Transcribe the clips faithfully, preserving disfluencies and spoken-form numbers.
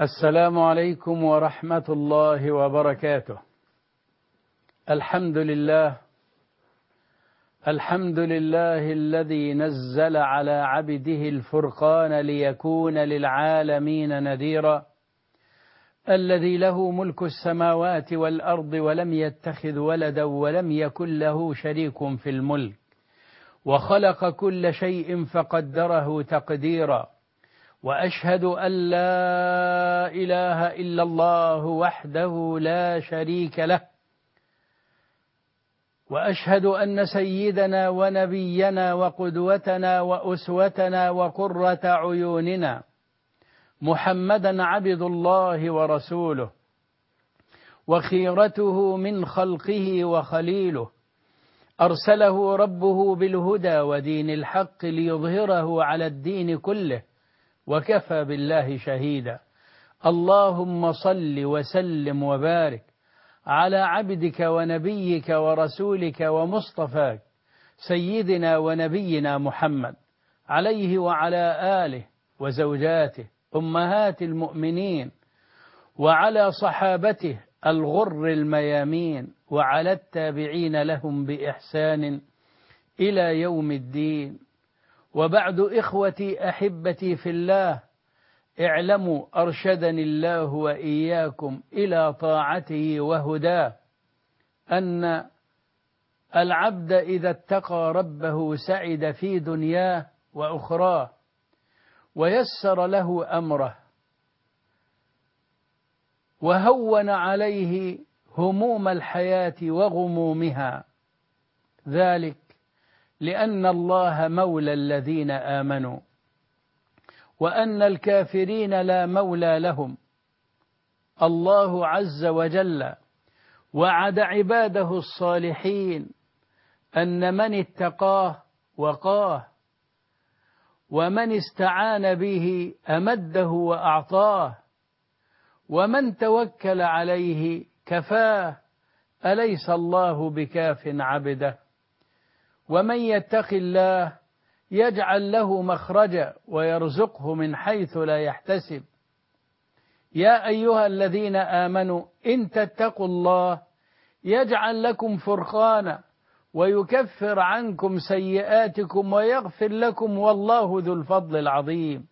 السلام عليكم ورحمة الله وبركاته. الحمد لله الحمد لله الذي نزل على عبده الفرقان ليكون للعالمين نذيرا، الذي له ملك السماوات والأرض ولم يتخذ ولدا ولم يكن له شريك في الملك، وخلق كل شيء فقدره تقديرا، وأشهد أن لا إله إلا الله وحده لا شريك له، وأشهد أن سيدنا ونبينا وقدوتنا وأسوتنا وقرة عيوننا محمدا عبد الله ورسوله، وخيرته من خلقه وخليله، أرسله ربه بالهدى ودين الحق ليظهره على الدين كله، وكفى بالله شهيدا. اللهم صل وسلم وبارك على عبدك ونبيك ورسولك ومصطفاك سيدنا ونبينا محمد، عليه وعلى آله وزوجاته أمهات المؤمنين، وعلى صحابته الغر الميامين، وعلى التابعين لهم بإحسان إلى يوم الدين. وبعد إخوتي أحبتي في الله، اعلموا أرشدني الله وإياكم إلى طاعته وهداه أن العبد إذا اتقى ربه سعد في دنياه وأخراه، ويسر له أمره، وهون عليه هموم الحياة وغمومها، ذلك لأن الله مولى الذين آمنوا، وأن الكافرين لا مولى لهم. الله عز وجل وعد عباده الصالحين أن من اتقاه وقاه، ومن استعان به أمده وأعطاه، ومن توكل عليه كفاه. أليس الله بكاف عبده؟ ومن يتق الله يجعل له مخرجا ويرزقه من حيث لا يحتسب. يا أيها الذين آمنوا إن تتقوا الله يجعل لكم فرقانا ويكفر عنكم سيئاتكم ويغفر لكم، والله ذو الفضل العظيم.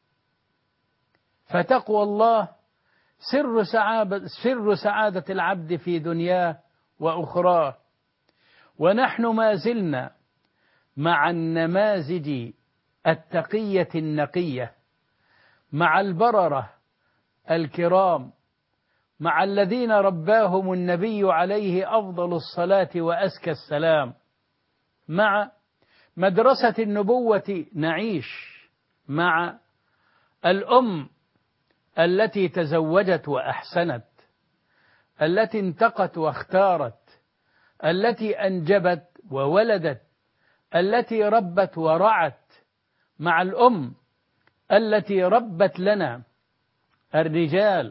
فتقوى الله سر سعادة, سر سعادة العبد في دنياه وأخراه. ونحن ما زلنا مع النماذج التقية النقية، مع البررة الكرام، مع الذين رباهم النبي عليه أفضل الصلاة وأزكى السلام، مع مدرسة النبوة نعيش، مع الأم التي تزوجت وأحسنت، التي انتقت واختارت، التي أنجبت وولدت، التي ربت ورعت، مع الأم التي ربت لنا الرجال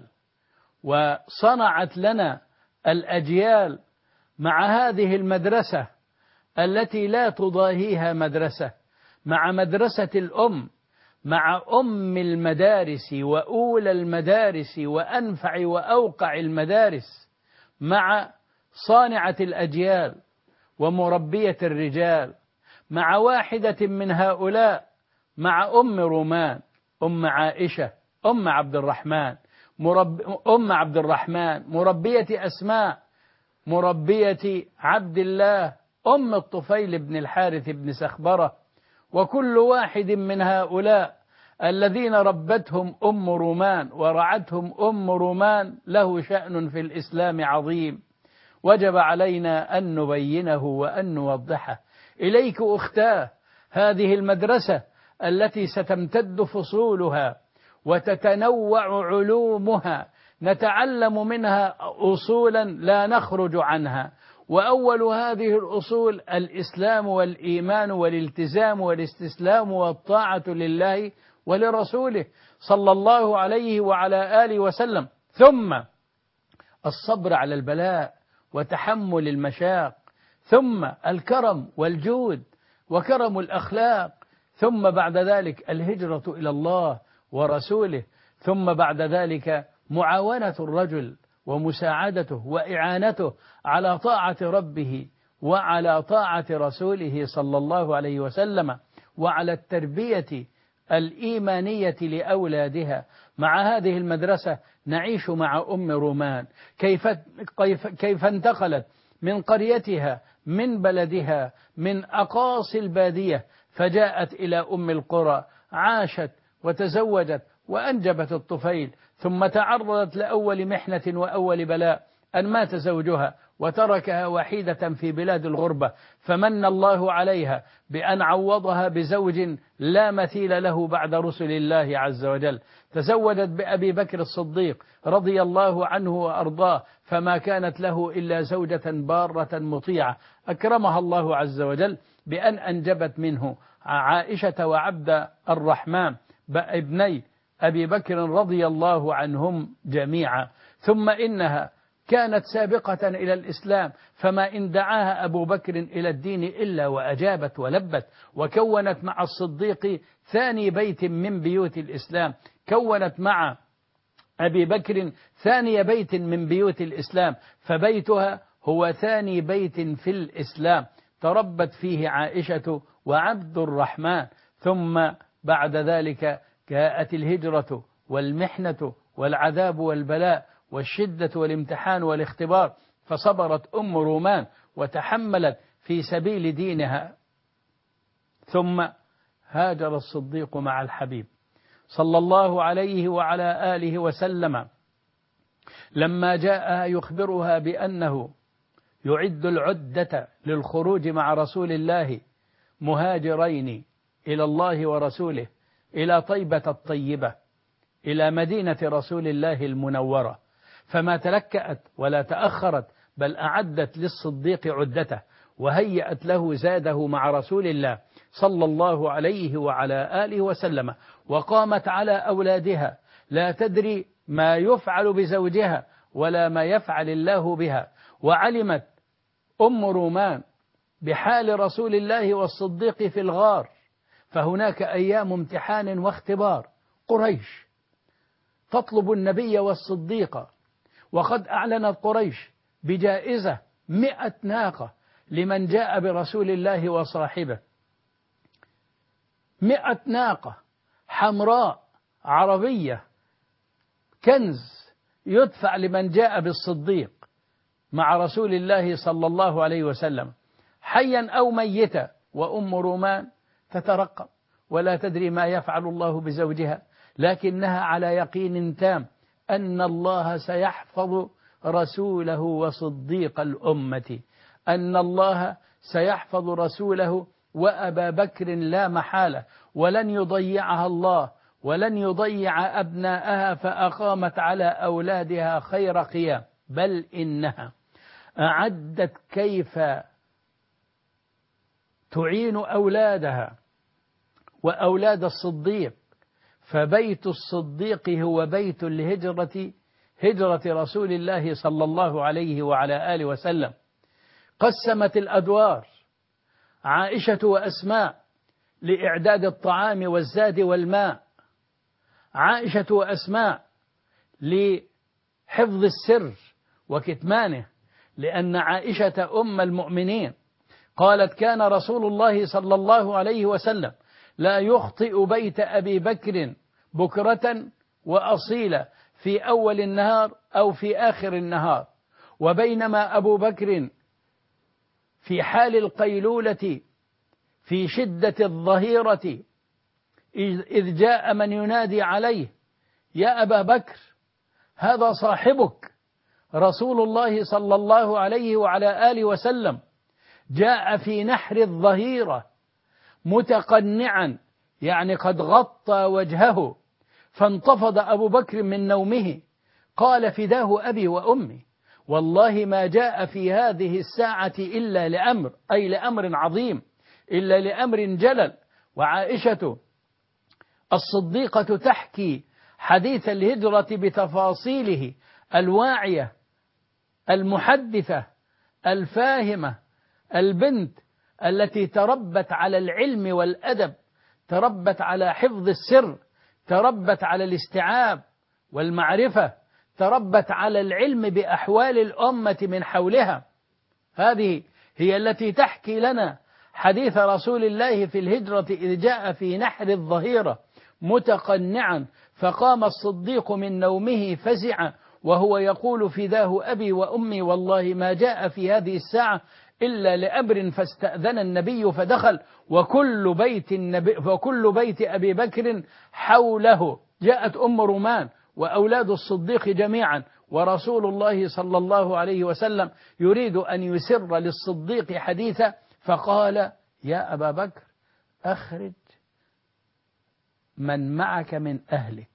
وصنعت لنا الأجيال، مع هذه المدرسة التي لا تضاهيها مدرسة، مع مدرسة الأم، مع أم المدارس وأولى المدارس وأنفع وأوقع المدارس، مع صانعة الأجيال ومربية الرجال، مع واحدة من هؤلاء، مع أم رومان، أم عائشة، أم عبد الرحمن، مرب... أم عبد الرحمن، مربية أسماء، مربية عبد الله، أم الطفيل بن الحارث بن سخبرة، وكل واحد من هؤلاء الذين ربتهم أم رومان ورعتهم أم رومان له شأن في الإسلام عظيم، وجب علينا أن نبينه وأن نوضحه. إليك أختاه هذه المدرسة التي ستمتد فصولها وتتنوع علومها، نتعلم منها أصولا لا نخرج عنها، وأول هذه الأصول الإسلام والإيمان والالتزام والاستسلام والطاعة لله ولرسوله صلى الله عليه وعلى آله وسلم، ثم الصبر على البلاء وتحمل المشاق، ثم الكرم والجود وكرم الأخلاق، ثم بعد ذلك الهجرة إلى الله ورسوله، ثم بعد ذلك معاونة الرجل ومساعدته وإعانته على طاعة ربه وعلى طاعة رسوله صلى الله عليه وسلم وعلى التربية الإيمانية لأولادها. مع هذه المدرسة نعيش مع أم رومان كيف, كيف, كيف انتقلت من قريتها من بلدها من أقاصي البادية فجاءت إلى أم القرى، عاشت وتزوجت وأنجبت الطفيل، ثم تعرضت لأول محنة وأول بلاء أن مات زوجها وتركها وحيدة في بلاد الغربة، فمن الله عليها بأن عوضها بزوج لا مثيل له بعد رسل الله عز وجل. تزوجت بأبي بكر الصديق رضي الله عنه وأرضاه، فما كانت له إلا زوجة بارة مطيعة أكرمها الله عز وجل بأن أنجبت منه عائشة وعبد الرحمن ابني أبي بكر رضي الله عنهم جميعا. ثم إنها كانت سابقة إلى الإسلام، فما إن دعاها أبو بكر إلى الدين إلا وأجابت ولبت، وكونت مع الصديق ثاني بيت من بيوت الإسلام، كونت مع أبي بكر ثاني بيت من بيوت الإسلام، فبيتها هو ثاني بيت في الإسلام تربت فيه عائشة وعبد الرحمن. ثم بعد ذلك جاءت الهجرة والمحنة والعذاب والبلاء والشدة والامتحان والاختبار، فصبرت أم رومان وتحملت في سبيل دينها. ثم هاجر الصديق مع الحبيب صلى الله عليه وعلى آله وسلم لما جاء يخبرها بأنه يعد العدة للخروج مع رسول الله مهاجرين إلى الله ورسوله إلى طيبة الطيبة إلى مدينة رسول الله المنورة، فما تلكأت ولا تأخرت بل أعدت للصديق عدته وهيأت له زاده مع رسول الله صلى الله عليه وعلى آله وسلم، وقامت على أولادها لا تدري ما يفعل بزوجها ولا ما يفعل الله بها. وعلمت أم رومان بحال رسول الله والصديق في الغار، فهناك أيام امتحان واختبار، قريش تطلب النبي والصديق، وقد أعلنت قريش بجائزة مئة ناقة لمن جاء برسول الله وصاحبه، مئة ناقة حمراء عربية كنز يدفع لمن جاء بالصديق مع رسول الله صلى الله عليه وسلم حيا أو ميتا. وأم رومان تترقب ولا تدري ما يفعل الله بزوجها، لكنها على يقين تام أن الله سيحفظ رسوله وصديق الأمة، أن الله سيحفظ رسوله وأبا بكر لا محالة، ولن يضيعها الله ولن يضيع أبناءها، فأقامت على أولادها خير قيام، بل إنها أعدت كيف تعين أولادها وأولاد الصديق، فبيت الصديق هو بيت الهجرة، هجرة رسول الله صلى الله عليه وعلى آله وسلم. قسمت الأدوار عائشة وأسماء لإعداد الطعام والزاد والماء، عائشة وأسماء لحفظ السر وكتمانه، لأن عائشة أم المؤمنين قالت كان رسول الله صلى الله عليه وسلم لا يخطئ بيت أبي بكر بكرة وأصيلا في أول النهار أو في آخر النهار، وبينما أبو بكر في حال القيلولة في شدة الظهيرة إذ جاء من ينادي عليه يا أبا بكر هذا صاحبك رسول الله صلى الله عليه وعلى آله وسلم، جاء في نحر الظهيرة متقنعا، يعني قد غطى وجهه، فانتفض أبو بكر من نومه قال فداه أبي وأمي والله ما جاء في هذه الساعة إلا لأمر، أي لأمر عظيم، إلا لأمر جلل. وعائشة الصديقة تحكي حديث الهجرة بتفاصيله الواعية المحدثة الفاهمة، البنت التي تربت على العلم والأدب، تربت على حفظ السر، تربت على الاستيعاب، والمعرفة، تربت على العلم بأحوال الأمة من حولها. هذه هي التي تحكي لنا حديث رسول الله في الهجرة إذ جاء في نحر الظهيرة متقنعا فقام الصديق من نومه فزعا وهو يقول فداه أبي وأمي والله ما جاء في هذه الساعة إلا لأمر فاستأذن النبي فدخل وكل بيت النبي وكل بيت أبي بكر حوله. جاءت أم رومان وأولاد الصديق جميعا ورسول الله صلى الله عليه وسلم يريد أن يسر للصديق حديثا فقال يا أبا بكر أخرج من معك من أهلك،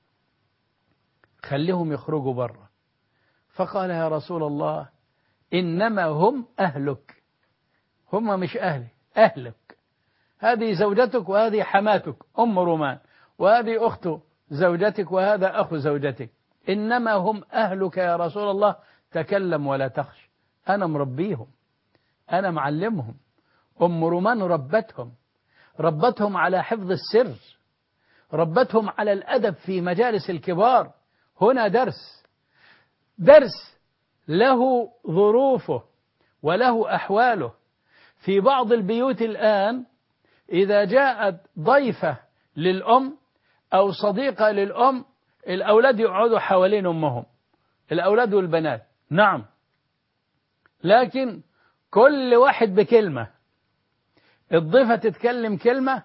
خليهم يخرجوا برا. فقال يا رسول الله إنما هم أهلك، هم مش أهلي، أهلك، هذه زوجتك وهذه حماتك أم رومان وهذه أخت زوجتك وهذا أخو زوجتك، إنما هم أهلك يا رسول الله، تكلم ولا تخش، أنا مربيهم، أنا معلمهم. أم رومان ربتهم ربتهم على حفظ السر، ربتهم على الأدب في مجالس الكبار. هنا درس درس له ظروفه وله أحواله. في بعض البيوت الآن إذا جاءت ضيفة للأم أو صديقة للأم الأولاد يقعدوا حوالين أمهم، الأولاد والبنات، نعم، لكن كل واحد بكلمة. الضيفة تتكلم كلمة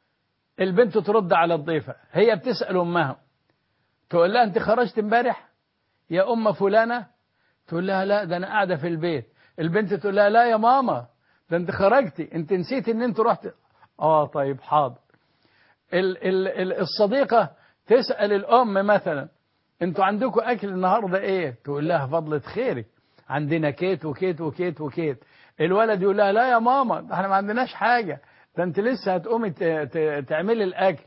البنت ترد على الضيفة، هي بتسأل أمها تقول لها أنت خرجت امبارح يا أم فلانة؟ تقول لها لا ده أنا قاعدة في البيت. البنت تقول لها لا يا ماما ده أنت خرجتي، أنت نسيت أن أنت رحت. آه طيب حاضر. ال ال الصديقة تسأل الأم مثلا أنتوا عندكم أكل النهاردة إيه؟ تقول لها فضلة خيرك عندنا كيت وكيت وكيت وكيت. الولد يقول لها لا يا ماما احنا ما عندناش حاجة، ده أنت لسه هتقومي تعملي الأكل.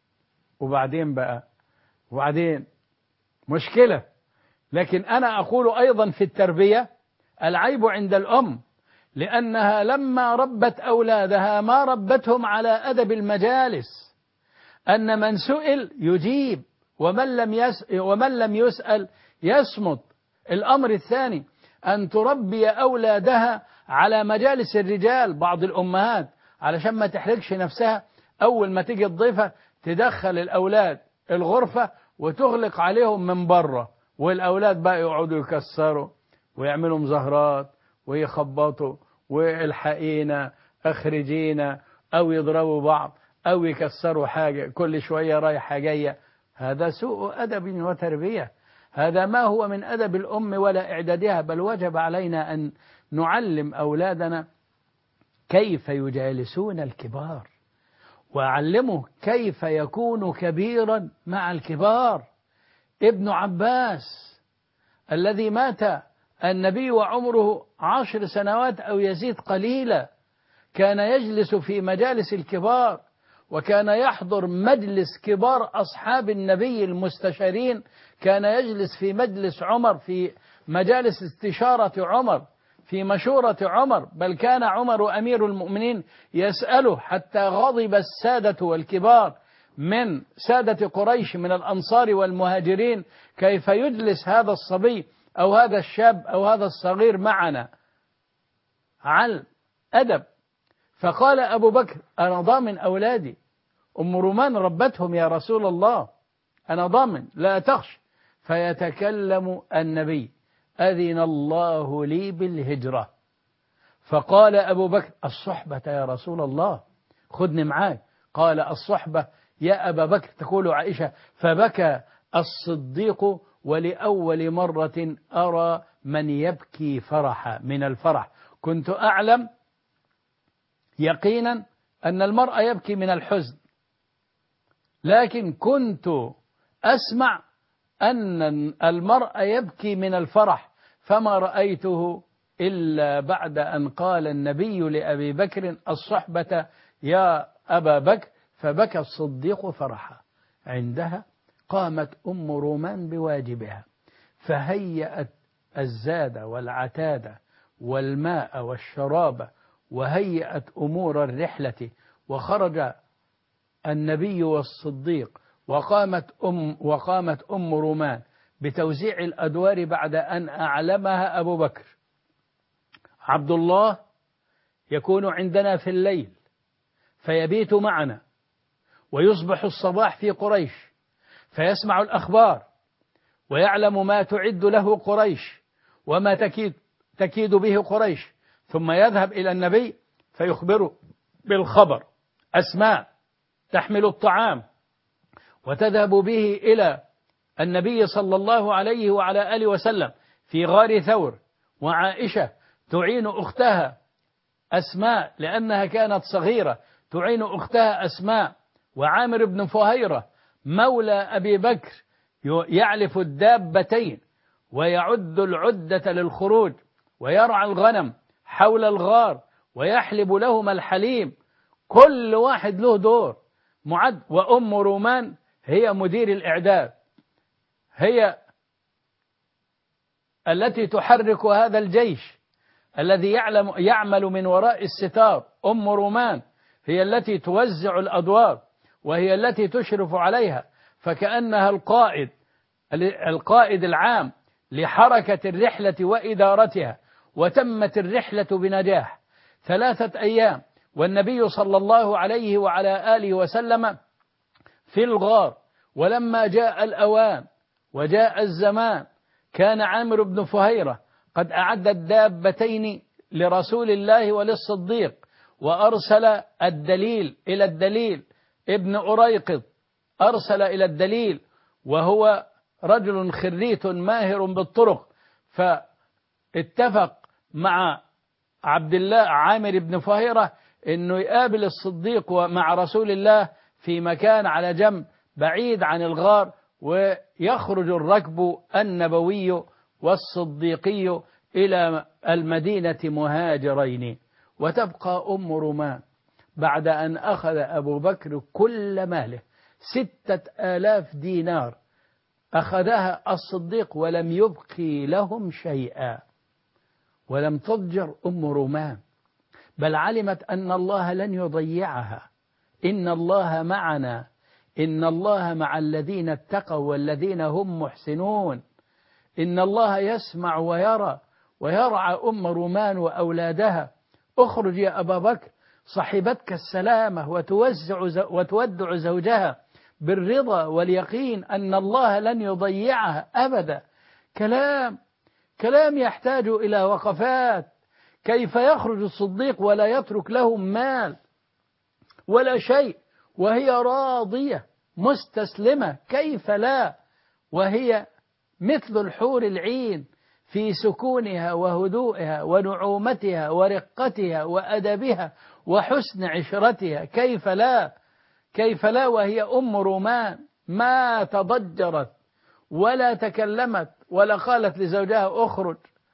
وبعدين بقى وبعدين مشكلة. لكن أنا أقول أيضا في التربية العيب عند الأم، لأنها لما ربت أولادها ما ربتهم على أدب المجالس، أن من سئل يجيب ومن لم يس ومن لم يسأل يصمت. الأمر الثاني أن تربي أولادها على مجالس الرجال. بعض الأمهات علشان ما تحرجش نفسها أول ما تيجي الضيفة تدخل الأولاد الغرفة وتغلق عليهم من بره، والأولاد بقى يقعدوا يكسروا ويعملوا مظاهرات ويخبطوا والحقينا أخرجينا أو يضربوا بعض أو يكسروا حاجة كل شوية رايحة جاية. هذا سوء أدب وتربية، هذا ما هو من أدب الأم ولا إعدادها. بل وجب علينا أن نعلم أولادنا كيف يجالسون الكبار، وأعلمه كيف يكون كبيرا مع الكبار. ابن عباس الذي مات النبي وعمره عشر سنوات أو يزيد قليلا كان يجلس في مجالس الكبار، وكان يحضر مجلس كبار أصحاب النبي المستشارين، كان يجلس في مجلس عمر، في مجالس استشارة عمر، في مشورة عمر. بل كان عمر أمير المؤمنين يسأله حتى غضب السادة والكبار من سادة قريش من الأنصار والمهاجرين كيف يجلس هذا الصبي أو هذا الشاب أو هذا الصغير معنا على أدب. فقال أبو بكر أنا ضامن أولادي، أم رومان ربتهم يا رسول الله، أنا ضامن لا تخش. فيتكلم النبي أذن الله لي بالهجرة. فقال أبو بكر الصحبة يا رسول الله، خذني معاك. قال الصحبة يا أبا بكر، تقول عائشة فبكى الصديق ولأول مرة أرى من يبكي فرحا من الفرح. كنت أعلم يقينا أن المرء يبكي من الحزن، لكن كنت أسمع أن المرء يبكي من الفرح، فما رأيته إلا بعد أن قال النبي لأبي بكر الصحبة يا أبا بكر، فبكى الصديق فرحا. عندها قامت أم رومان بواجبها، فهيأت الزاد والعتاد والماء والشراب، وهيأت أمور الرحلة، وخرج النبي والصديق وقامت أم, وقامت أم رومان بتوزيع الأدوار بعد أن أعلمها أبو بكر. عبد الله يكون عندنا في الليل فيبيت معنا، ويصبح الصباح في قريش فيسمع الأخبار ويعلم ما تعد له قريش وما تكيد, تكيد به قريش، ثم يذهب إلى النبي فيخبره بالخبر. أسماء تحمل الطعام وتذهب به إلى النبي صلى الله عليه وعلى آله وسلم في غار ثور، وعائشة تعين أختها أسماء لأنها كانت صغيرة تعين أختها أسماء، وعامر بن فهيرة مولى أبي بكر يعلف الدابتين ويعد العدة للخروج ويرعى الغنم حول الغار ويحلب لهما الحليم، كل واحد له دور معد. وأم رومان هي مدير الإعداد، هي التي تحرك هذا الجيش الذي يعلم يعمل من وراء الستار. أم رومان هي التي توزع الأدوار وهي التي تشرف عليها، فكأنها القائد القائد العام لحركة الرحلة وإدارتها. وتمت الرحلة بنجاح ثلاثة أيام، والنبي صلى الله عليه وعلى آله وسلم في الغار. ولما جاء الأوان وجاء الزمان كان عامر بن فهيرة قد أعد الدابتين لرسول الله وللصديق، وأرسل الدليل إلى الدليل ابن أريقط، أرسل إلى الدليل وهو رجل خريت ماهر بالطرق، فاتفق مع عبد الله عامر بن فهيرة أنه يقابل الصديق ومع رسول الله في مكان على جنب بعيد عن الغار، ويخرج الركب النبوي والصديقي إلى المدينة مهاجرين. وتبقى أم رومان بعد أن أخذ أبو بكر كل ماله ستة آلاف دينار، أخذها الصديق ولم يبقي لهم شيئا، ولم تضجر أم رومان، بل علمت أن الله لن يضيعها. إن الله معنا، إن الله مع الذين اتقوا والذين هم محسنون. إن الله يسمع ويرى ويرعى أم رومان وأولادها. اخرج يا أبا بكر، صحبتك السلامة، وتوزع وتودع زوجها بالرضا واليقين أن الله لن يضيعها أبدا. كلام كلام يحتاج إلى وقفات. كيف يخرج الصديق ولا يترك لهم مال ولا شيء وهي راضية مستسلمة؟ كيف لا، وهي مثل الحور العين في سكونها وهدوئها ونعومتها ورقتها وأدبها وحسن عشرتها. كيف لا كيف لا وهي أم رومان ما تضجرت ولا تكلمت ولا قالت لزوجها اخرج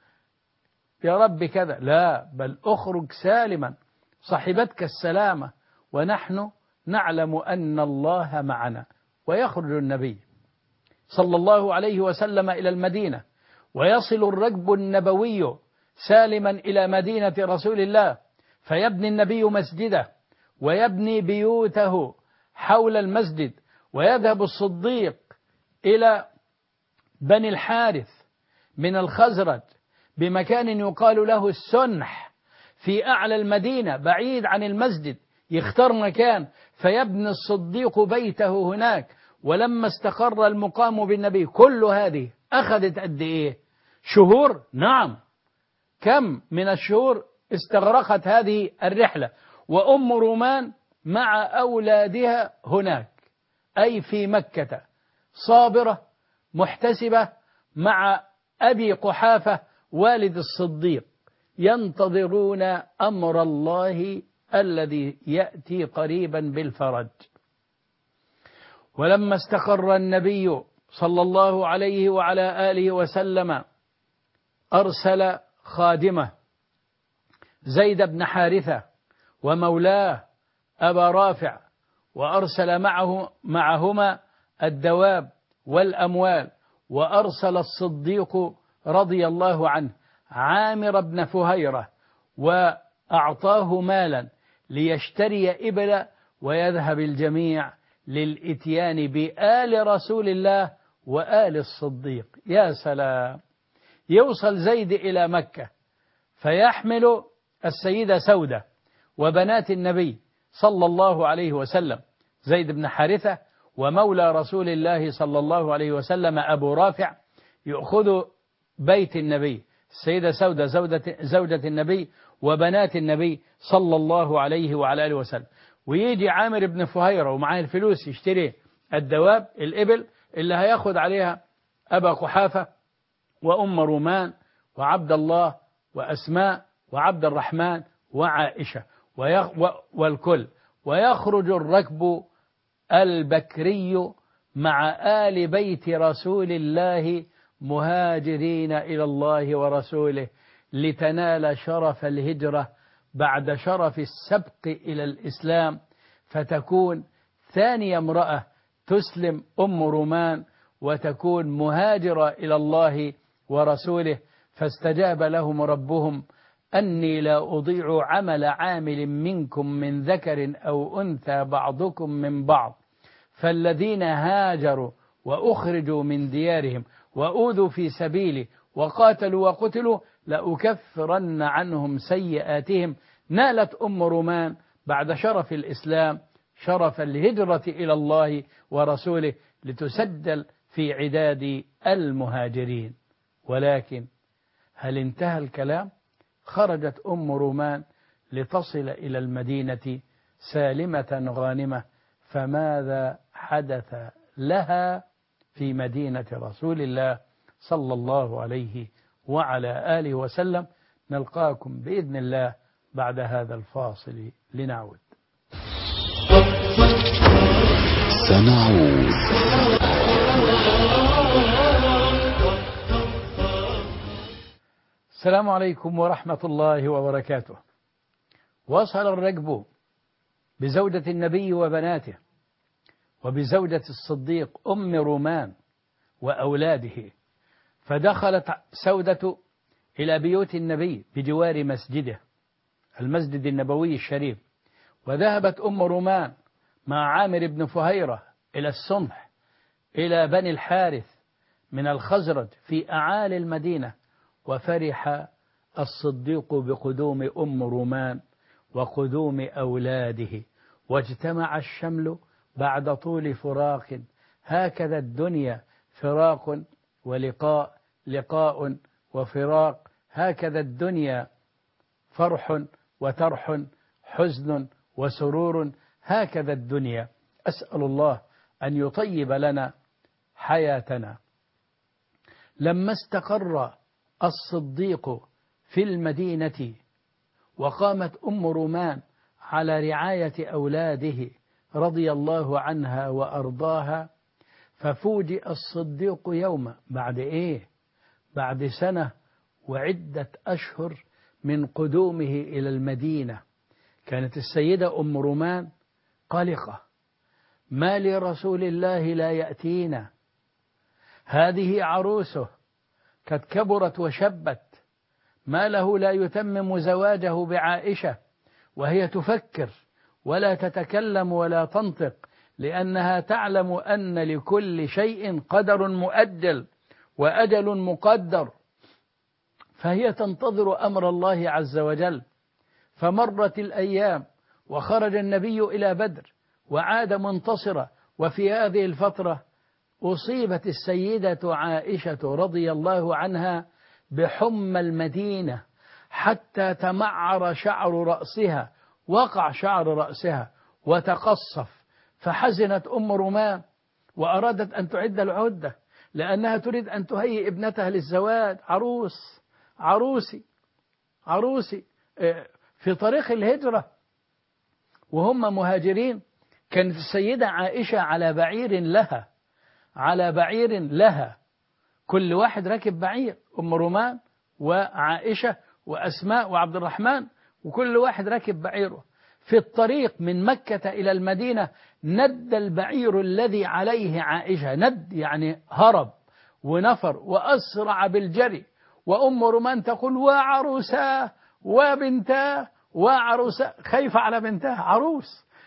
يا رب كذا، لا، بل اخرج سالما، صحبتك السلامة ونحن نعلم أن الله معنا. ويخرج النبي صلى الله عليه وسلم إلى المدينة، ويصل الركب النبوي سالما إلى مدينة رسول الله، فيبني النبي مسجده ويبني بيوته حول المسجد، ويذهب الصديق إلى بني الحارث من الخزرج بمكان يقال له السنح في أعلى المدينة بعيد عن المسجد، يختار مكان فيبني الصديق بيته هناك. ولما استقر المقام بالنبي، كل هذه أخذت قد إيه؟ شهور؟ نعم. كم من الشهور استغرقت هذه الرحلة؟ وأم رومان مع أولادها هناك، أي في مكة، صابرة محتسبة مع أبي قحافة والد الصديق، ينتظرون أمر الله الذي يأتي قريبا بالفرج. ولما استقر النبي صلى الله عليه وعلى آله وسلم أرسل خادمه زيد بن حارثة ومولاه أبا رافع، وأرسل معه معهما الدواب والأموال. وأرسل الصديق رضي الله عنه عامر بن فهيرة وأعطاه مالا ليشتري إبلا، ويذهب الجميع للإتيان بآل رسول الله وآل الصديق. يا سلام، يوصل زيد إلى مكة فيحمل السيدة سودة وبنات النبي صلى الله عليه وسلم، زيد بن حارثة ومولى رسول الله صلى الله عليه وسلم أبو رافع، يأخذ بيت النبي السيدة سودة زوجة, زوجة النبي وبنات النبي صلى الله عليه وعلى آله وسلم، ويجي عامر بن فهيرة ومعاه الفلوس يشتري الدواب الإبل اللي هياخد عليها أبا قحافة وأم رومان وعبد الله وأسماء وعبد الرحمن وعائشة والكل، ويخرج الركب البكري مع آل بيت رسول الله مهاجرين إلى الله ورسوله لتنال شرف الهجرة بعد شرف السبق إلى الإسلام، فتكون ثاني امرأة تسلم أم رومان وتكون مهاجرة إلى الله ورسوله. فاستجاب لهم ربهم أني لا أضيع عمل عامل منكم من ذكر أو أنثى بعضكم من بعض، فالذين هاجروا وأخرجوا من ديارهم وأوذوا في سبيلي وقاتلوا وقتلوا لأكفرن عنهم سيئاتهم. نالت أم رومان بعد شرف الإسلام شرف الهجرة إلى الله ورسوله لتسجل في عداد المهاجرين. ولكن هل انتهى الكلام؟ خرجت أم رومان لتصل إلى المدينة سالمة غانمة، فماذا حدث لها في مدينة رسول الله صلى الله عليه وعلى آله وسلم؟ نلقاكم بإذن الله بعد هذا الفاصل لنعود. سنعود. السلام عليكم ورحمة الله وبركاته. وصل الركب بزوجة النبي وبناته وبزوجة الصديق أم رومان وأولاده، فدخلت سودة إلى بيوت النبي بجوار مسجده المسجد النبوي الشريف، وذهبت أم رومان مع عامر بن فهيرة إلى السمح إلى بني الحارث من الخزرج في أعالي المدينة، وفرح الصديق بقدوم أم رومان وقدوم أولاده، واجتمع الشمل بعد طول فراق. هكذا الدنيا فراق ولقاء، لقاء وفراق، هكذا الدنيا فرح وترح، حزن وسرور، هكذا الدنيا. أسأل الله أن يطيب لنا حياتنا. لما استقر الصديق في المدينة وقامت أم رومان على رعاية أولاده رضي الله عنها وأرضاها، ففوجئ الصديق يوم بعد إيه؟ بعد سنة وعدة أشهر من قدومه إلى المدينة. كانت السيدة أم رومان قلقة، ما لرسول الله لا يأتينا؟ هذه عروسه قد كبرت وشبت، ما له لا يتمم زواجه بعائشة؟ وهي تفكر ولا تتكلم ولا تنطق، لأنها تعلم أن لكل شيء قدر مؤجل وأجل مقدر، فهي تنتظر أمر الله عز وجل. فمرت الأيام وخرج النبي إلى بدر وعاد منتصرا، وفي هذه الفترة أصيبت السيدة عائشة رضي الله عنها بحمى المدينة حتى تمعر شعر رأسها، وقع شعر رأسها وتقصف، فحزنت أم رومان وأرادت أن تعد العدة لأنها تريد أن تهيئ ابنتها للزواج. عروس عروسي عروسي في طريق الهجرة وهم مهاجرين. كانت السيدة عائشة على بعير لها على بعير لها كل واحد راكب بعير، أم رومان وعائشة وأسماء وعبد الرحمن، وكل واحد راكب بعيره. في الطريق من مكة إلى المدينة ند البعير الذي عليه عائشة، ند يعني هرب ونفر وأسرع بالجري، وأم رومان تقول وعروساه وبنتاه وعروساه، خايفة على بنتها، عروس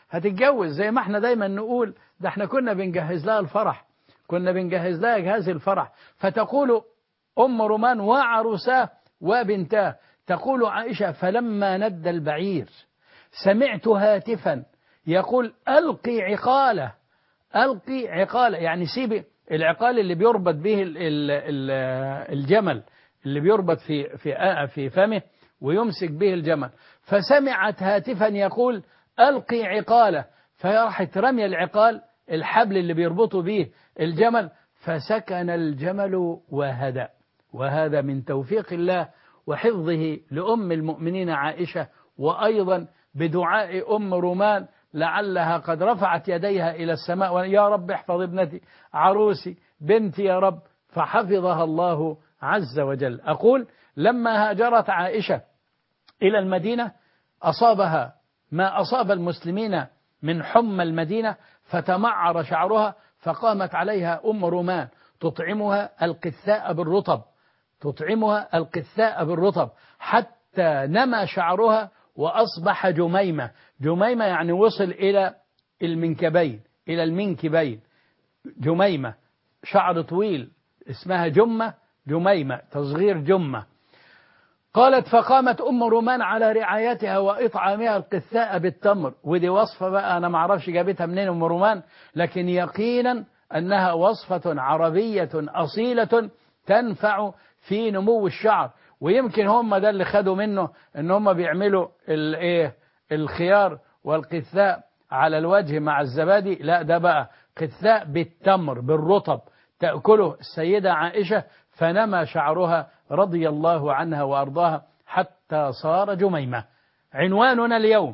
هتتجوز زي ما احنا دايما نقول، ده احنا كنا بنجهز لها الفرح، كنا بنجهز لها جهاز الفرح. فتقول أم رومان وعروساه وبنتاه، تقول عائشة: فلما ند البعير سمعت هاتفا يقول: ألقي عقاله، ألقي عقاله، يعني سيب العقال اللي بيربط به ال ال ال الجمل، اللي بيربط في في في فمه ويمسك به الجمل. فسمعت هاتفا يقول: ألقي عقاله، فراحت رمي العقال، الحبل اللي بيربطوا به الجمل، فسكن الجمل وهدأ. وهذا من توفيق الله وحفظه لأم المؤمنين عائشة، وأيضا بدعاء أم رومان لعلها قد رفعت يديها إلى السماء: يا رب احفظ ابنتي عروسي بنتي يا رب، فحفظها الله عز وجل. أقول: لما هاجرت عائشة إلى المدينة أصابها ما أصاب المسلمين من حمى المدينة، فتمعر شعرها، فقامت عليها أم رومان تطعمها القثاء بالرطب، تطعمها القثاء بالرطب حتى نمى شعرها وأصبح جميمة. جميمة يعني وصل إلى المنكبين، إلى المنكبين، جميمة، شعر طويل، اسمها جمة، جميمة تصغير جمة. قالت: فقامت أم رومان على رعايتها وإطعامها القثاء بالتمر. ودي وصفة بقى أنا معرفش جابتها منين أم رومان، لكن يقينا أنها وصفة عربية أصيلة تنفع في نمو الشعر. ويمكن هم ده اللي خدوا منه ان هم بيعملوا الايه الخيار والقثاء على الوجه مع الزبادي. لا، ده بقى قثاء بالتمر بالرطب تأكله السيدة عائشة، فنمى شعرها رضي الله عنها وأرضاها حتى صار جميمة. عنواننا اليوم: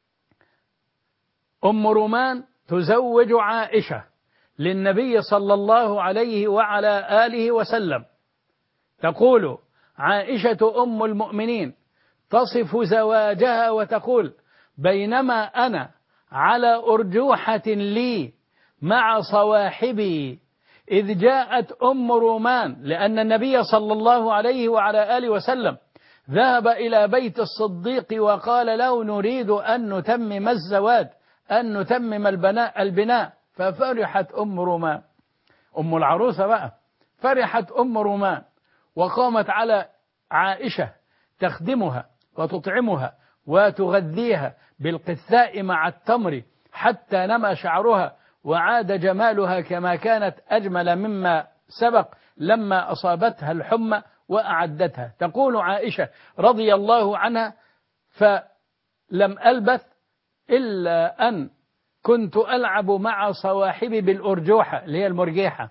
أم رومان تزوج عائشة للنبي صلى الله عليه وعلى آله وسلم. تقول عائشة أم المؤمنين تصف زواجها وتقول: بينما أنا على أرجوحة لي مع صواحبي إذ جاءت أم رومان، لأن النبي صلى الله عليه وعلى آله وسلم ذهب إلى بيت الصديق وقال له: نريد أن نتمم الزواج، أن نتمم البناء البناء. ففرحت أم رومان، أم العروسة بقى، فرحت أم رومان وقامت على عائشة تخدمها وتطعمها وتغذيها بالقثاء مع التمر حتى نمى شعرها وعاد جمالها كما كانت أجمل مما سبق لما أصابتها الحمى وأعدتها. تقول عائشة رضي الله عنها: فلم ألبث إلا أن كنت ألعب مع صواحبي بالأرجوحة اللي هي المرجيحة،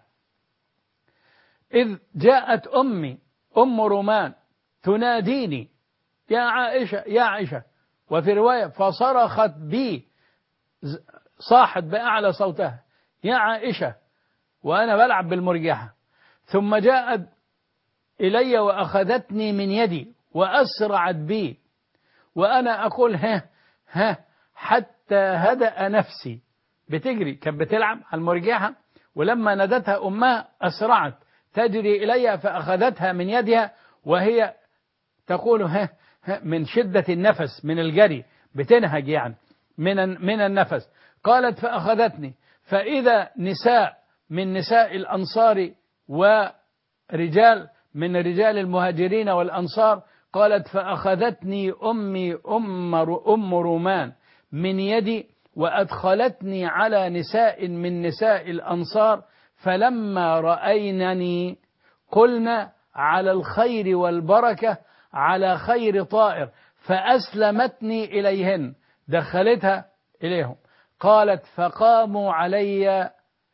إذ جاءت أمي أم رومان تناديني: يا عائشة يا عائشة، وفي رواية فصرخت بي، صاحت بأعلى صوتها: يا عائشة، وأنا بلعب بالمرجحة. ثم جاءت إلي وأخذتني من يدي وأسرعت بي وأنا أقول: ها ها حتى هدأ نفسي. بتجري، كانت بتلعب على المرجحة، ولما نادتها أمها أسرعت تجري إليها فأخذتها من يدها وهي تقول ها ها من شدة النفس، من الجري، بتنهج يعني من من النفس. قالت: فأخذتني فإذا نساء من نساء الأنصار ورجال من رجال المهاجرين والأنصار. قالت: فأخذتني أمي أم أم رومان من يدي وأدخلتني على نساء من نساء الأنصار، فلما رأينني قلنا: على الخير والبركة، على خير طائر، فأسلمتني إليهن، دخلتها إليهم. قالت: فقاموا علي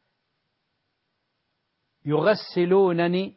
يغسلونني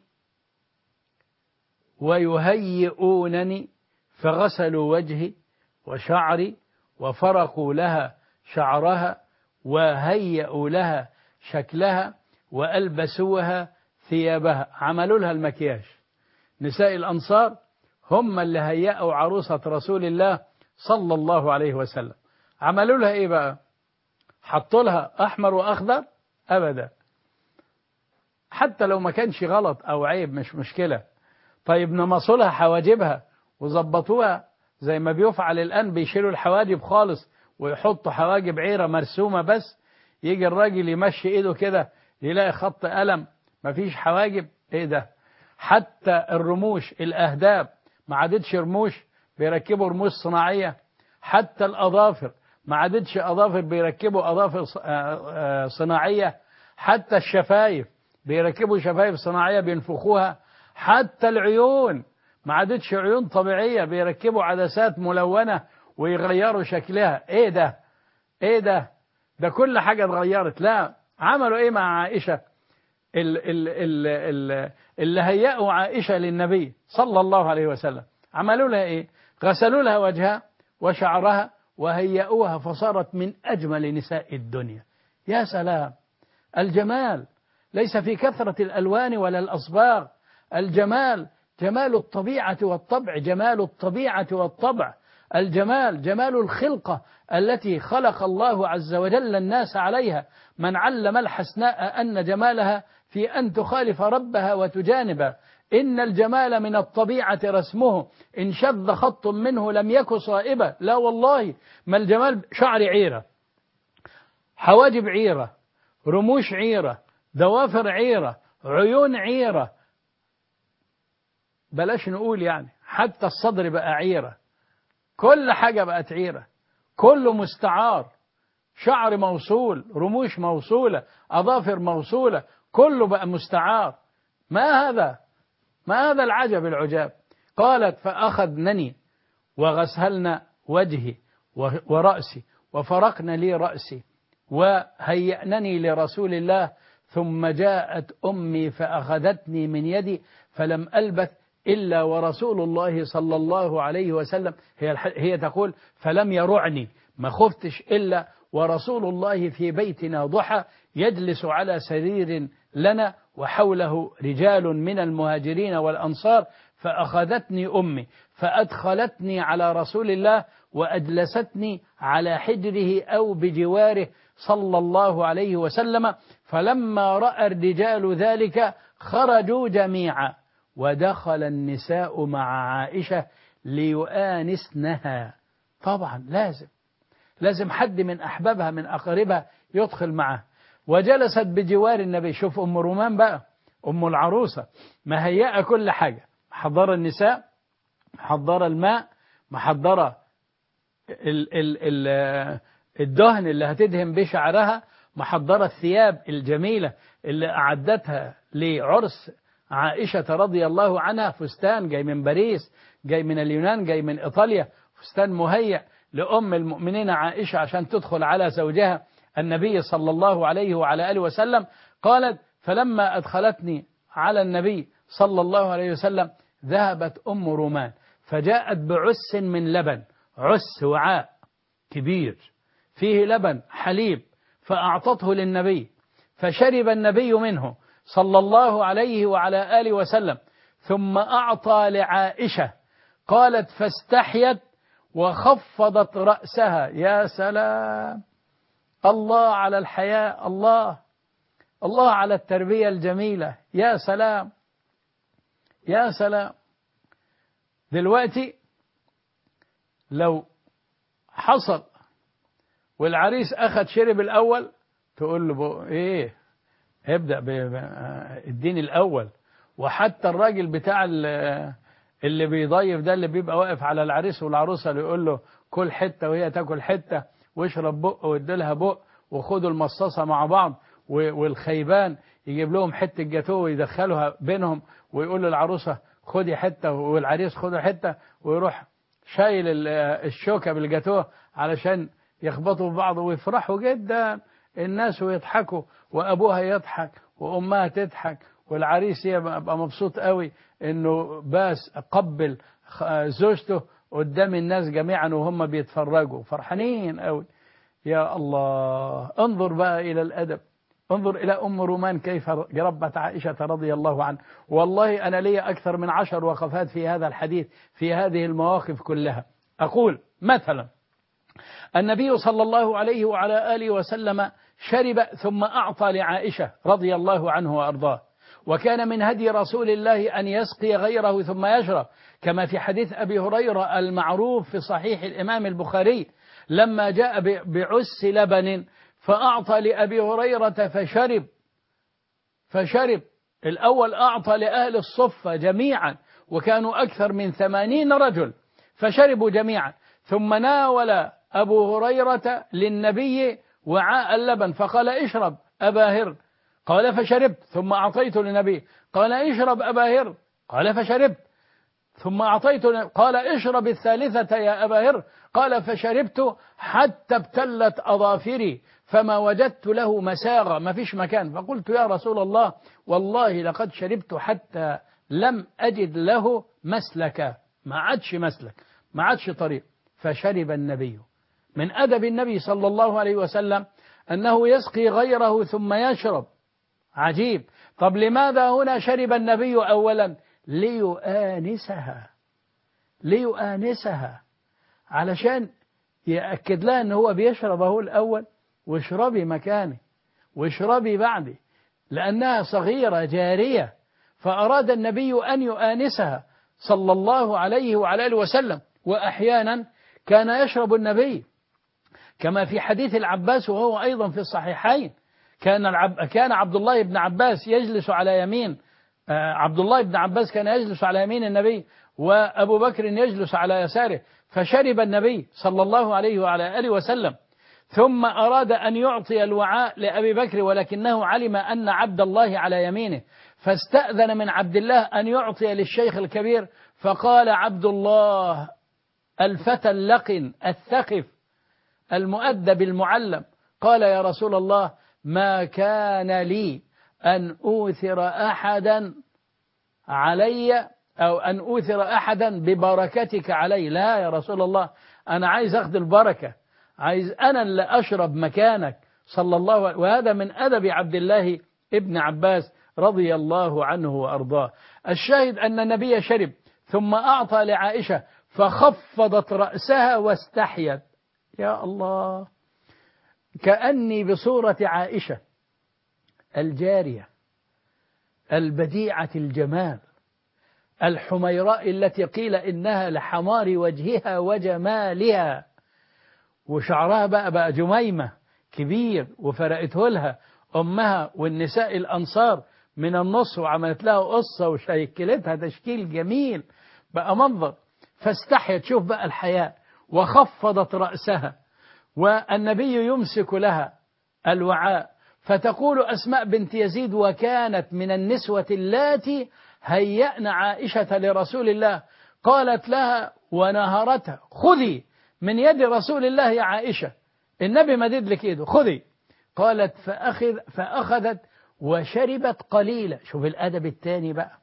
ويهيئونني، فغسلوا وجهي وشعري وفرقوا لها شعرها وهيئوا لها شكلها وألبسوها ثيابها، عملوا لها المكياج. نساء الأنصار هم اللي هيئوا عروسة رسول الله صلى الله عليه وسلم. عملوا لها إيه بقى؟ حطوا لها أحمر وأخضر؟ أبدا، حتى لو ما كانش غلط أو عيب مش مشكلة. طيب نمصوا لها حواجبها وظبطوها زي ما بيفعل الآن، بيشيلوا الحواجب خالص ويحطوا حواجب عيرة مرسومة بس، يجي الراجل يمشي ايده كده يلاقي خط قلم مفيش حواجب. ايه ده؟ حتى الرموش الأهداب ما عادتش رموش، بيركبوا رموش صناعية. حتى الأظافر ما عادتش أظافر، بيركبوا أظافر صناعية. حتى الشفايف بيركبوا شفايف صناعية بينفخوها. حتى العيون ما عادتش عيون طبيعية، بيركبوا عدسات ملونة ويغيروا شكلها. ايه ده؟ ايه ده؟ ده كل حاجة اتغيرت. لا، عملوا ايه مع عائشة؟ ال ال ال ال اللي هيئوا عائشة للنبي صلى الله عليه وسلم عملوا لها ايه؟ غسلوا لها وجهها وشعرها وهيئوها فصارت من أجمل نساء الدنيا. يا سلام! الجمال ليس في كثرة الألوان ولا الأصباغ، الجمال جمال الطبيعة والطبع، جمال الطبيعة والطبع، الجمال جمال الخلقة التي خلق الله عز وجل الناس عليها. من علم الحسناء أن جمالها في أن تخالف ربها وتجانبه. إن الجمال من الطبيعة رسمه، إن شذ خط منه لم يك صائبة. لا والله، ما الجمال شعر عيرة، حواجب عيرة، رموش عيرة، ضوافر عيرة، عيون عيرة، بلاش نقول يعني حتى الصدر بقى عيرة، كل حاجة بقت عيرة، كله مستعار، شعر موصول، رموش موصولة، أظافر موصولة، كله بقى مستعار. ما هذا؟ ما هذا العجب العجاب؟ قالت فأخذنني وغسلنا وجهي ورأسي وفرقن لي رأسي وهيأنني لرسول الله، ثم جاءت أمي فأخذتني من يدي فلم ألبث إلا ورسول الله صلى الله عليه وسلم، هي, هي تقول فلم يرعني، ما خفتش إلا ورسول الله في بيتنا ضحى يجلس على سرير لنا وحوله رجال من المهاجرين والأنصار، فأخذتني أمي فأدخلتني على رسول الله وأجلستني على حجره أو بجواره صلى الله عليه وسلم. فلما رأى الرجال ذلك خرجوا جميعا، ودخل النساء مع عائشة ليؤانسنها. طبعا لازم لازم حد من أحبابها من أقاربها يدخل معه. وجلست بجوار النبي. شوف أم رومان بقى، أم العروسة، مهيئة كل حاجة، محضرة النساء، محضرة الماء، محضرة ال ال ال الدهن اللي هتدهن بشعرها، محضرة الثياب الجميلة اللي أعدتها لعرس عائشة رضي الله عنها، فستان جاي من باريس، جاي من اليونان، جاي من إيطاليا، فستان مهيأ لأم المؤمنين عائشة عشان تدخل على زوجها النبي صلى الله عليه وعلى آله وسلم. قالت فلما أدخلتني على النبي صلى الله عليه وسلم ذهبت أم رومان فجاءت بعس من لبن، عس وعاء كبير فيه لبن حليب، فأعطته للنبي فشرب النبي منه صلى الله عليه وعلى آله وسلم، ثم أعطى لعائشة. قالت فاستحيت وخفضت رأسها. يا سلام! الله على الحياء، الله الله على التربية الجميلة. يا سلام يا سلام! دلوقتي لو حصل والعريس أخذ شرب الأول، تقول له إيه؟ ابدأ بالدين الأول. وحتى الراجل بتاع اللي بيضيف ده اللي بيبقى واقف على العريس والعروسة اللي يقول له كل حتة وهي تاكل حتة، واشرب بق واديلها بق، وخدوا المصاصة مع بعض، والخيبان يجيب لهم حتة جاتوه ويدخلها بينهم ويقول للعروسة خدي حتة والعريس خدوا حتة، ويروح شايل الشوكة بالجاتوه علشان يخبطوا في بعض ويفرحوا جدا الناس ويضحكوا، وأبوها يضحك وأمها تضحك، والعريس يبقى مبسوط قوي إنه باس قبل زوجته قدام الناس جميعا وهم بيتفرجوا فرحانين قوي. يا الله! انظر بقى إلى الأدب، انظر إلى أم رومان كيف ربت عائشة رضي الله عنها. والله أنا لي أكثر من عشر وقفات في هذا الحديث في هذه المواقف كلها. أقول مثلا النبي صلى الله عليه وعلى آله وسلم شرب ثم أعطى لعائشة رضي الله عنه وأرضاه، وكان من هدي رسول الله أن يسقي غيره ثم يشرب، كما في حديث أبي هريرة المعروف في صحيح الإمام البخاري لما جاء بعس لبن فأعطى لأبي هريرة فشرب فشرب الأول أعطى لأهل الصفة جميعا وكانوا أكثر من ثمانين رجل فشربوا جميعا، ثم ناول أبو هريرة للنبي وعاء اللبن فقال اشرب أبا هر، قال فشربت، ثم أعطيت للنبي قال اشرب أبا هر، قال فشربت، ثم أعطيت قال اشرب الثالثة يا أبا هر، قال فشربت حتى ابتلت أظافري فما وجدت له مساغة، ما فيش مكان، فقلت يا رسول الله والله لقد شربت حتى لم أجد له مسلكا، ما عادش مسلك، ما عادش طريق، فشرب النبي. من أدب النبي صلى الله عليه وسلم أنه يسقي غيره ثم يشرب، عجيب. طب لماذا هنا شرب النبي أولا؟ ليؤانسها ليؤانسها علشان يأكد لها أنه هو بيشرب هو الأول واشربي مكاني واشربي بعدي، لأنها صغيرة جارية، فأراد النبي أن يؤانسها صلى الله عليه وعلى آله وسلم. وأحيانا كان يشرب النبي كما في حديث العباس وهو أيضا في الصحيحين، كان العب كان عبد الله بن عباس يجلس على يمين آه عبد الله بن عباس كان يجلس على يمين النبي وأبو بكر يجلس على يساره، فشرب النبي صلى الله عليه وعلى آله وسلم، ثم أراد أن يعطي الوعاء لأبي بكر ولكنه علم أن عبد الله على يمينه، فاستأذن من عبد الله أن يعطي للشيخ الكبير، فقال عبد الله الفتى اللقن الثقف المؤدب المعلم قال يا رسول الله ما كان لي أن أوثر أحدا علي أو أن أوثر أحدا ببركتك علي، لا يا رسول الله أنا عايز أخذ البركة، عايز أنا اللي أشرب مكانك صلى الله عليه وسلم. وهذا من أدب عبد الله ابن عباس رضي الله عنه وأرضاه. الشاهد أن النبي شرب ثم أعطى لعائشة فخفضت رأسها واستحيت، يا الله، كأني بصورة عائشة الجارية البديعة الجمال الحميراء التي قيل إنها لحمار وجهها وجمالها، وشعرها بقى بقى جميمة كبير وفرقته لها أمها والنساء الأنصار من النص وعملت لها قصة وشكلتها تشكيل جميل بقى منظر، فاستحيت، شوف بقى الحياء، وخفضت رأسها والنبي يمسك لها الوعاء، فتقول أسماء بنت يزيد وكانت من النسوة اللاتي هيأن عائشة لرسول الله، قالت لها ونهرتها خذي من يد رسول الله يا عائشة، النبي مدد لك ايده خذي، قالت فأخذ فأخذت وشربت قليلا. شوف الأدب الثاني بقى،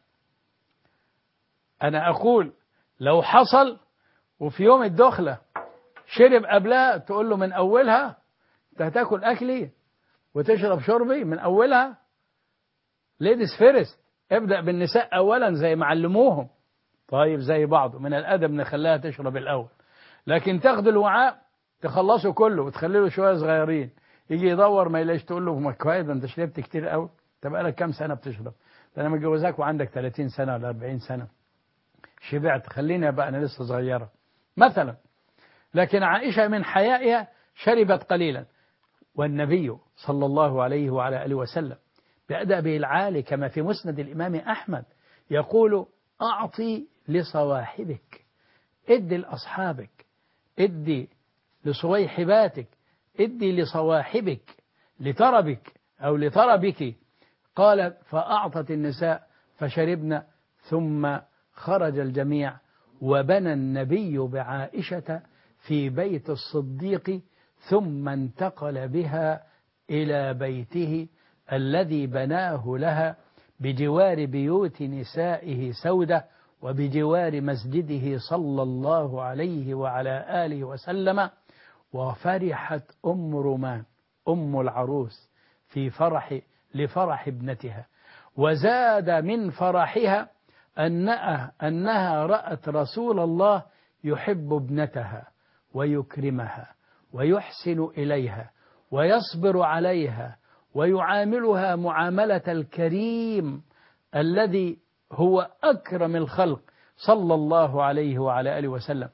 أنا أقول لو حصل وفي يوم الدخلة شرب قبلها تقول له من أولها أنت هتاكل أكلي وتشرب شربي من أولها، ليديز فيرست، ابدأ بالنساء أولا زي ما علموهم، طيب زي بعضه من الأدب نخليها تشرب الأول، لكن تاخد الوعاء تخلصه كله وتخلي له شوية صغيرين، يجي يدور ما يلاقيش تقول له ما كويس ده أنت شربت كتير قوي، أنت بقالك كام سنة بتشرب؟ ده أنا متجوزاك وعندك ثلاثين سنة ولا أربعين سنة، شبعت خليني بقى أنا لسه صغيرة مثلا. لكن عائشة من حيائها شربت قليلا، والنبي صلى الله عليه وعلى آله وسلم بأدبه العالي كما في مسند الإمام أحمد يقول أعطي لصواحبك، ادي لأصحابك، ادي لصويحباتك، ادي لصواحبك لتربك أو لتربك، قال فأعطت النساء فشربنا ثم خرج الجميع، وبنى النبي بعائشة في بيت الصديق ثم انتقل بها إلى بيته الذي بناه لها بجوار بيوت نسائه سودة وبجوار مسجده صلى الله عليه وعلى آله وسلم. وفرحت أم رومان أم العروس في فرح لفرح ابنتها، وزاد من فرحها أنها, أنها رأت رسول الله يحب ابنتها ويكرمها ويحسن إليها ويصبر عليها ويعاملها معاملة الكريم الذي هو أكرم الخلق صلى الله عليه وعلى آله وسلم.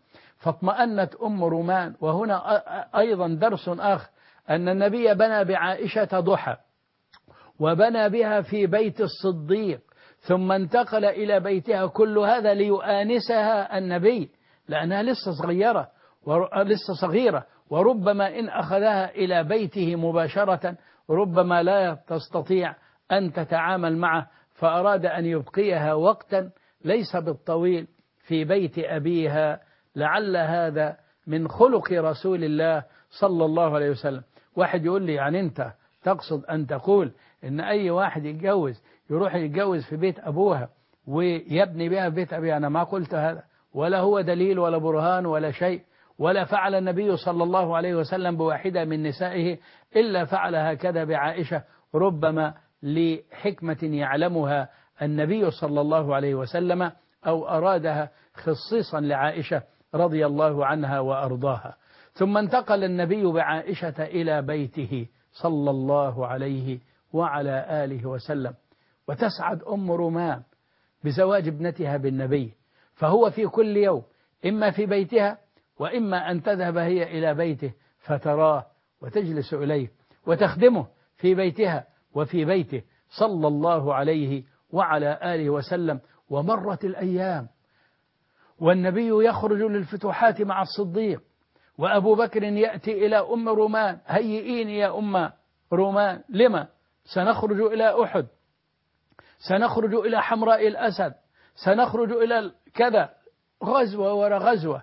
فاطمأنت أم رومان. وهنا أيضا درس آخر، أن النبي بنى بعائشة ضحى، وبنى بها في بيت الصديق، ثم انتقل إلى بيتها، كل هذا ليؤانسها النبي، لأنها لسه صغيرة لسه صغيرة وربما إن أخذها إلى بيته مباشرة ربما لا تستطيع أن تتعامل معه، فأراد أن يبقيها وقتا ليس بالطويل في بيت أبيها، لعل هذا من خلق رسول الله صلى الله عليه وسلم. واحد يقول لي يعني أنت تقصد أن تقول إن أي واحد يتجوز يروح يتجوز في بيت أبوها ويبني بها في بيت أبيها؟ أنا ما قلت هذا، ولا هو دليل ولا برهان ولا شيء، ولا فعل النبي صلى الله عليه وسلم بواحدة من نسائه إلا فعل هكذا بعائشة، ربما لحكمة يعلمها النبي صلى الله عليه وسلم، أو أرادها خصيصا لعائشة رضي الله عنها وأرضاها. ثم انتقل النبي بعائشة إلى بيته صلى الله عليه وعلى آله وسلم، وتسعد أم رومان بزواج ابنتها بالنبي، فهو في كل يوم إما في بيتها وإما أن تذهب هي إلى بيته فتراه وتجلس إليه وتخدمه في بيتها وفي بيته صلى الله عليه وعلى آله وسلم. ومرت الأيام والنبي يخرج للفتوحات مع الصديق، وأبو بكر يأتي إلى أم رومان: هيئيني يا أم رومان، لما؟ سنخرج إلى أحد، سنخرج إلى حمراء الأسد، سنخرج إلى كذا، غزوة وراء غزوة.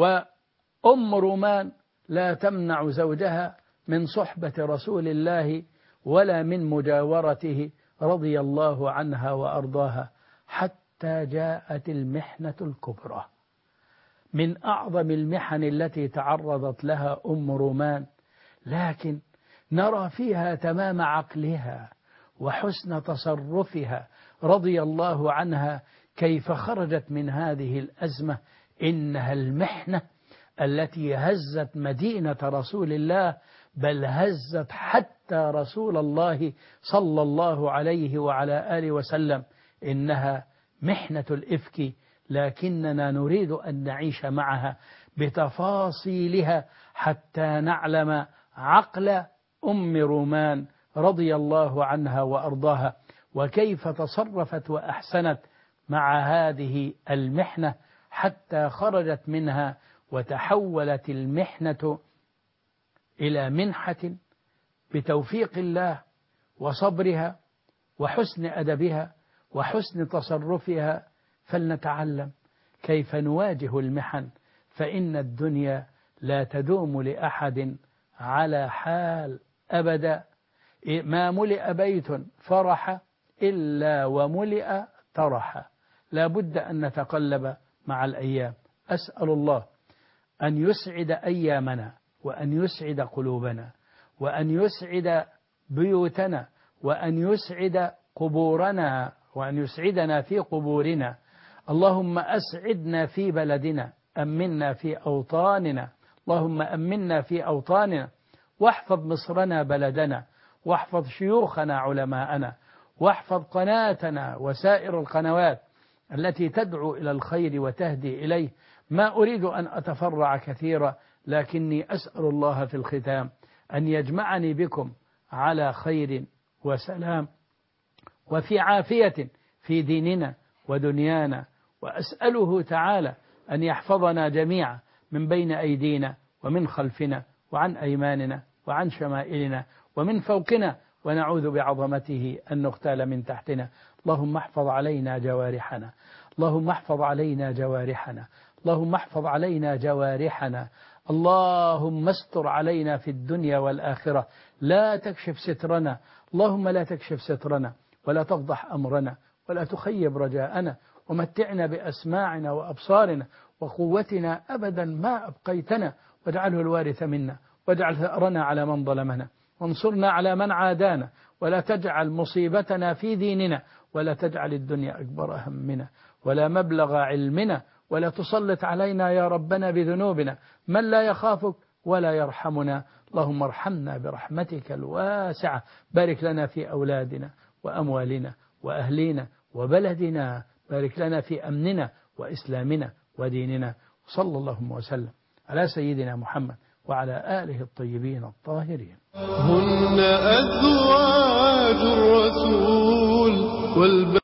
وأم رومان لا تمنع زوجها من صحبة رسول الله ولا من مجاورته رضي الله عنها وأرضاها، حتى جاءت المحنة الكبرى من أعظم المحن التي تعرضت لها أم رومان، لكن نرى فيها تمام عقلها وحسن تصرفها رضي الله عنها كيف خرجت من هذه الأزمة. إنها المحنة التي هزت مدينة رسول الله، بل هزت حتى رسول الله صلى الله عليه وعلى آله وسلم. إنها محنة الإفك، لكننا نريد أن نعيش معها بتفاصيلها حتى نعلم عقل أم رومان رضي الله عنها وأرضاها، وكيف تصرفت وأحسنت مع هذه المحنة حتى خرجت منها وتحولت المحنة إلى منحة بتوفيق الله وصبرها وحسن أدبها وحسن تصرفها. فلنتعلم كيف نواجه المحن، فإن الدنيا لا تدوم لأحد على حال أبدا. ما ملئ بيت فرح إلا وملئ ترحا، لا بد أن نتقلب مع الأيام. أسأل الله أن يسعد أيامنا، وأن يسعد قلوبنا، وأن يسعد بيوتنا، وأن يسعد قبورنا، وأن يسعدنا في قبورنا. اللهم أسعدنا في بلدنا، أمنا في أوطاننا، اللهم أمنا في أوطاننا، واحفظ مصرنا بلدنا، واحفظ شيوخنا علماءنا، واحفظ قناتنا وسائر القنوات التي تدعو إلى الخير وتهدي إليه. ما أريد أن أتفرع كثيرا، لكني أسأل الله في الختام أن يجمعني بكم على خير وسلام وفي عافية في ديننا ودنيانا، وأسأله تعالى أن يحفظنا جميعا من بين أيدينا ومن خلفنا وعن أيماننا وعن شمائلنا ومن فوقنا، ونعوذ بعظمته أن نغتال من تحتنا. اللهم احفظ علينا جوارحنا، اللهم احفظ علينا جوارحنا، اللهم احفظ علينا جوارحنا، اللهم استر علينا في الدنيا والآخرة، لا تكشف سترنا، اللهم لا تكشف سترنا ولا تفضح أمرنا ولا تخيب رجاءنا، ومتعنا بأسماعنا وأبصارنا وقوتنا أبدا ما أبقيتنا، واجعله الوارث منا، واجعل ثأرنا على من ظلمنا، وانصرنا على من عادانا، ولا تجعل مصيبتنا في ديننا، ولا تجعل الدنيا أكبر همنا ولا مبلغ علمنا، ولا تسلط علينا يا ربنا بذنوبنا من لا يخافك ولا يرحمنا. اللهم ارحمنا برحمتك الواسعة، بارك لنا في أولادنا وأموالنا وأهلينا وبلدنا، بارك لنا في أمننا وإسلامنا وديننا. صلى الله وسلم على سيدنا محمد وعلى آله الطيبين الطاهرين. هن أزواج الرسول والب